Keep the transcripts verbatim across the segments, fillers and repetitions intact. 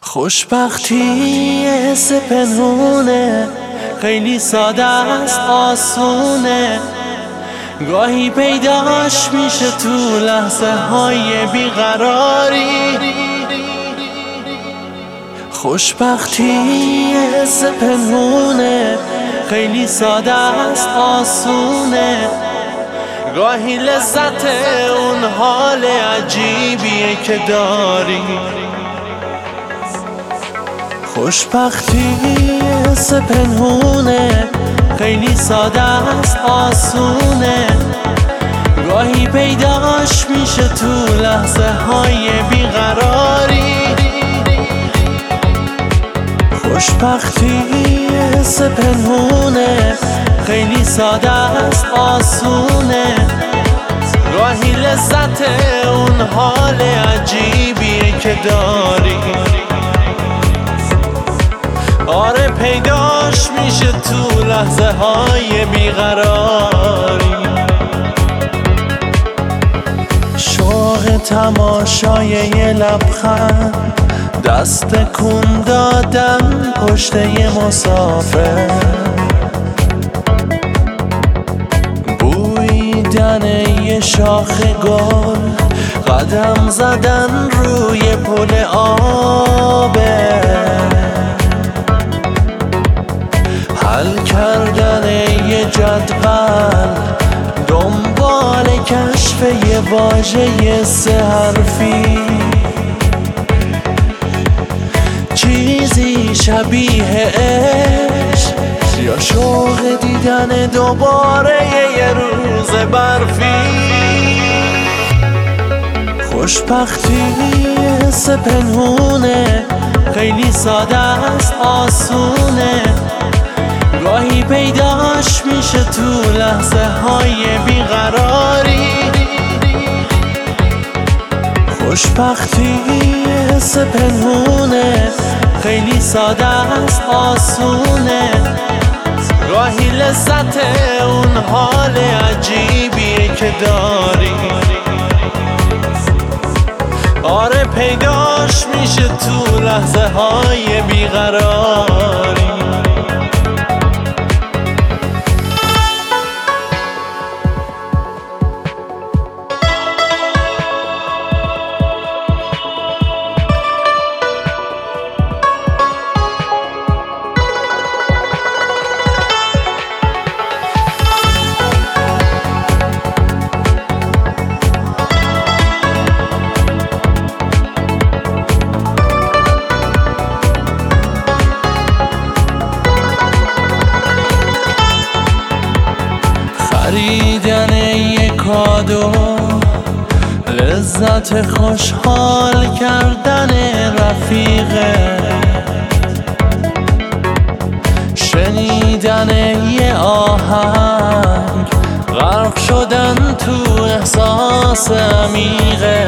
خوشبختی حس پنهونه، خیلی ساده است، آسونه، گاهی پیداش میشه تو لحظه های بیقراری. خوشبختی حس پنهونه، خیلی ساده است، آسونه، گاهی لذت اون حال عجیبیه که داری. خوشبختی حس پنهونه، خیلی ساده است، آسونه، گاهی پیداش میشه تو لحظه های بیقراری. خوشبختی حس پنهونه، خیلی ساده است، آسونه، گاهی لذت اون حال عجیبیه که داری. آره پیداش میشه تو لحظه های بیقراری. شوق تماشای یه لبخند، دست کن دادن پشت یه مسافر، بویدن یه شاخ گل، قدم زدن روی پل آبه، حل کردن یه جدول، دنبال کشف یه واژه سه حرفی، چیزی شبیه عشق یا شوق دیدن دوباره یه روز برفی. خوشبختی حس پنهونه، خیلی ساده است، آسونه، گاهی پیداش میشه تو لحظه های بیقراری. خوشبختی حس پنهونه، خیلی ساده است، آسونه، گاهی لذت اون حال عجیبیه که داری. آره پیداش میشه تو لحظه های بیقراری. خریدن یه کادو، لذت خوشحال کردن رفیقه، شنیدن یه آهنگ، غرق شدن تو احساس عمیقه،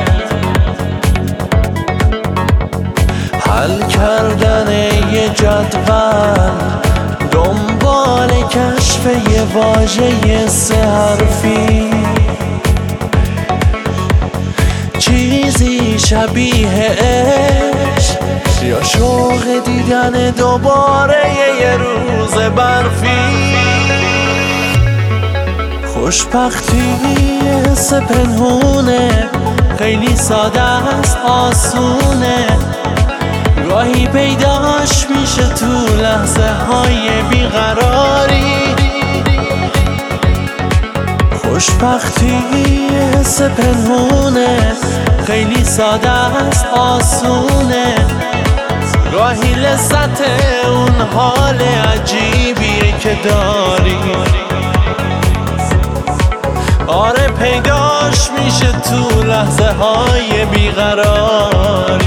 حل کردن یه جدول، دنبال کشف یه واژه سه حرفی، چیزی شبیه عشق یا شوق دیدن دوباره یه روز برفی. خوشبختی حس پنهونه، خیلی ساده است، آسونه، گاهی پیداش میشه تو لحظه های بیقراری. خوشبختی حس پنهونه، خیلی ساده است، آسونه، گاهی لذت اون حال عجیبیه که داری. آره پیداش میشه تو لحظه های بیقراری.